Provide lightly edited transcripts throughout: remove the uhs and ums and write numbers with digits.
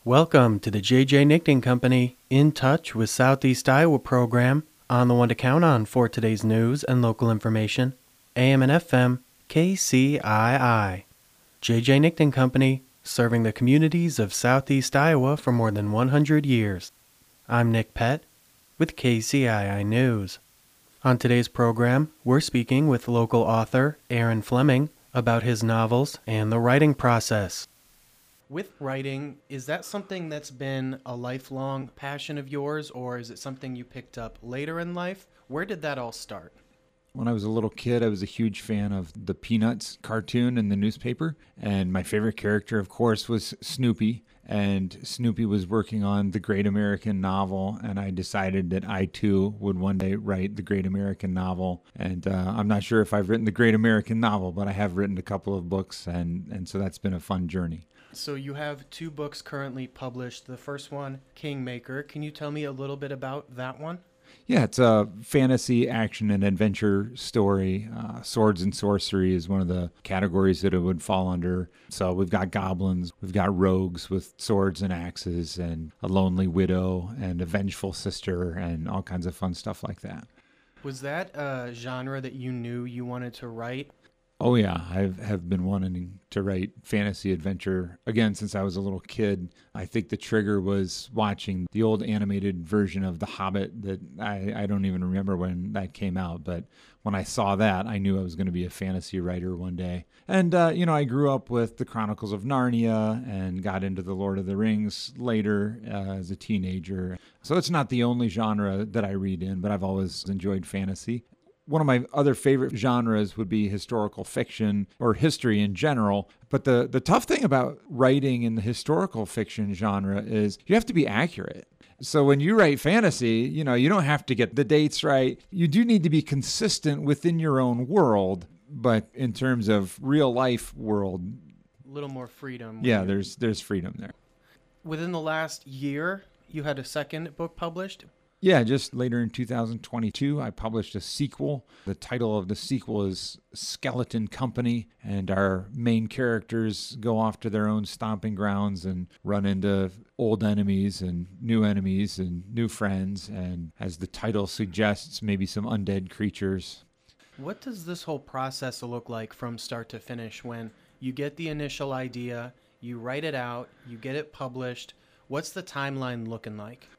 Welcome to the J.J. Nickton Company In Touch with Southeast Iowa program on the one to count on for today's news and local information, AM and FM, KCII. J.J. Nickton Company, serving the communities of Southeast Iowa for more than 100 years. I'm Nick Pett with KCII News. On today's program, we're speaking with local author Aaron Fleming about his novels and the writing process. With writing, is that something that's been a lifelong passion of yours, or is it something you picked up later in life? Where did that all start? When I was a little kid, I was a huge fan of the Peanuts cartoon in the newspaper. And my favorite character, of course, was Snoopy. And Snoopy was working on the Great American Novel. And I decided that I, too, would one day write the Great American Novel. And I'm not sure if I've written the Great American Novel, but I have written a couple of books. And so that's been a fun journey. So you have two books currently published. The first one, Kingmaker. Can you tell me a little bit about that one? Yeah, it's a fantasy, action, and adventure story. Swords and sorcery is one of the categories that it would fall under. So we've got goblins, we've got rogues with swords and axes, and a lonely widow, and a vengeful sister, and all kinds of fun stuff like that. Was that a genre that you knew you wanted to write? Oh, yeah. I have been wanting to write fantasy adventure, again, since I was a little kid. I think the trigger was watching the old animated version of The Hobbit that I don't even remember when that came out. But when I saw that, I knew I was going to be a fantasy writer one day. And, I grew up with the Chronicles of Narnia and got into the Lord of the Rings later as a teenager. So it's not the only genre that I read in, but I've always enjoyed fantasy. One of my other favorite genres would be historical fiction or history in general. But the tough thing about writing in the historical fiction genre is you have to be accurate. So when you write fantasy, you don't have to get the dates right. You do need to be consistent within your own world. But in terms of real life world, A little more freedom. yeah, there's freedom there. Within the last year, you had a second book published. Yeah, just later in 2022, I published a sequel. The title of the sequel is Skeleton Company, and our main characters go off to their own stomping grounds and run into old enemies and new friends, and as the title suggests, maybe some undead creatures. What does this whole process look like from start to finish when you get the initial idea, you write it out, you get it published? What's the timeline looking like?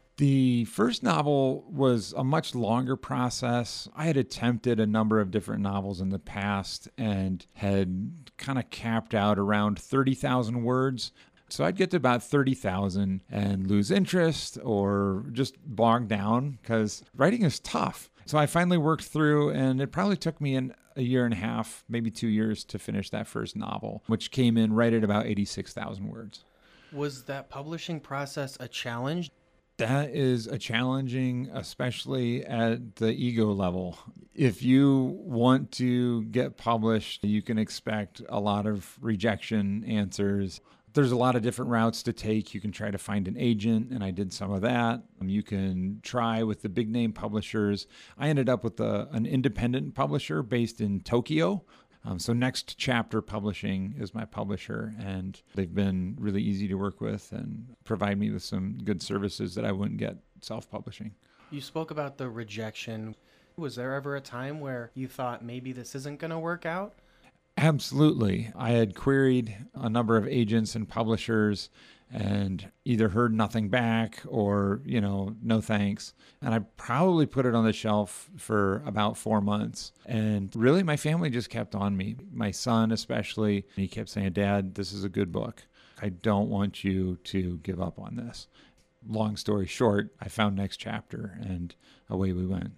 The first novel was a much longer process. I had attempted a number of different novels in the past and had kind of capped out around 30,000 words. So I'd get to about 30,000 and lose interest or just bog down because writing is tough. So I finally worked through, and it probably took me a year and a half, maybe 2 years to finish that first novel, which came in right at about 86,000 words. Was that publishing process a challenge? That is a challenging, especially at the ego level. If you want to get published, you can expect a lot of rejection answers. There's a lot of different routes to take. You can try to find an agent, and I did some of that. You can try with the big name publishers. I ended up with an independent publisher based in Tokyo. So Next Chapter Publishing is my publisher, and they've been really easy to work with and provide me with some good services that I wouldn't get self-publishing. You spoke about the rejection. Was there ever a time where you thought maybe this isn't going to work out? Absolutely. I had queried a number of agents and publishers and either heard nothing back or, no thanks. And I probably put it on the shelf for about 4 months. And really, my family just kept on me. My son especially, he kept saying, "Dad, this is a good book. I don't want you to give up on this." Long story short, I found Next Chapter, and away we went.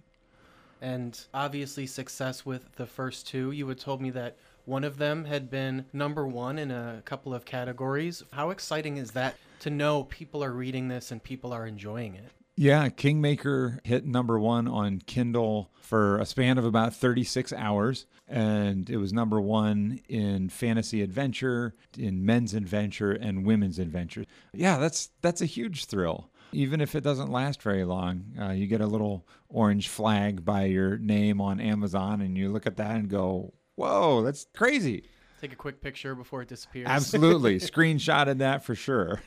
And obviously success with the first two. You had told me that one of them had been number one in a couple of categories. How exciting is that to know people are reading this and people are enjoying it? Yeah, Kingmaker hit number one on Kindle for a span of about 36 hours. And it was number one in fantasy adventure, in men's adventure, and women's adventure. Yeah, that's a huge thrill. Even if it doesn't last very long, you get a little orange flag by your name on Amazon, and you look at that and go, whoa, that's crazy. Take a quick picture before it disappears. Absolutely. Screenshotted that for sure.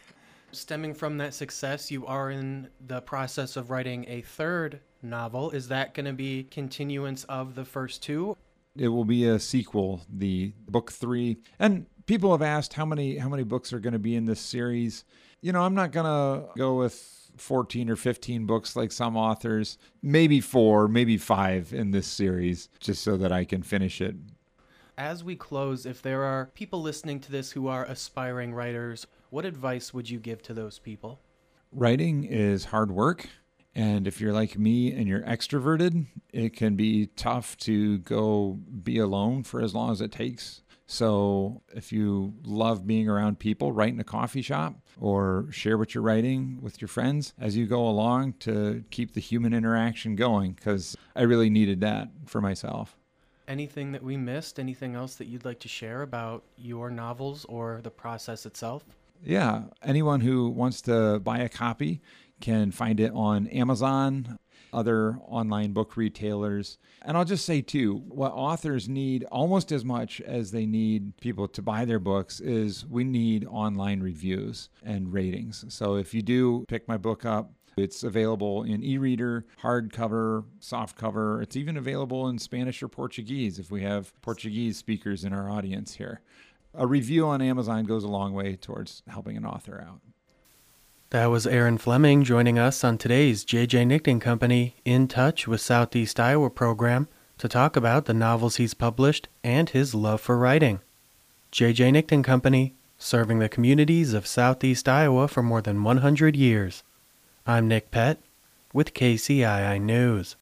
Stemming from that success, you are in the process of writing a third novel. Is that going to be continuance of the first two? It will be a sequel, the book 3. And people have asked how many books are going to be in this series. I'm not going to go with 14 or 15 books like some authors. Maybe 4, maybe 5 in this series, just so that I can finish it. As we close, if there are people listening to this who are aspiring writers, what advice would you give to those people? Writing is hard work. And if you're like me and you're extroverted, it can be tough to go be alone for as long as it takes. So if you love being around people, write in a coffee shop or share what you're writing with your friends as you go along to keep the human interaction going, because I really needed that for myself. Anything that we missed? Anything else that you'd like to share about your novels or the process itself? Yeah, anyone who wants to buy a copy can find it on Amazon, other online book retailers. And I'll just say, too, what authors need almost as much as they need people to buy their books is we need online reviews and ratings. So if you do pick my book up, it's available in e-reader, hardcover, softcover. It's even available in Spanish or Portuguese if we have Portuguese speakers in our audience here. A review on Amazon goes a long way towards helping an author out. That was Aaron Fleming joining us on today's J.J. Nickton Company In Touch with Southeast Iowa program to talk about the novels he's published and his love for writing. J.J. Nickton Company, serving the communities of Southeast Iowa for more than 100 years. I'm Nick Pett with KCII News.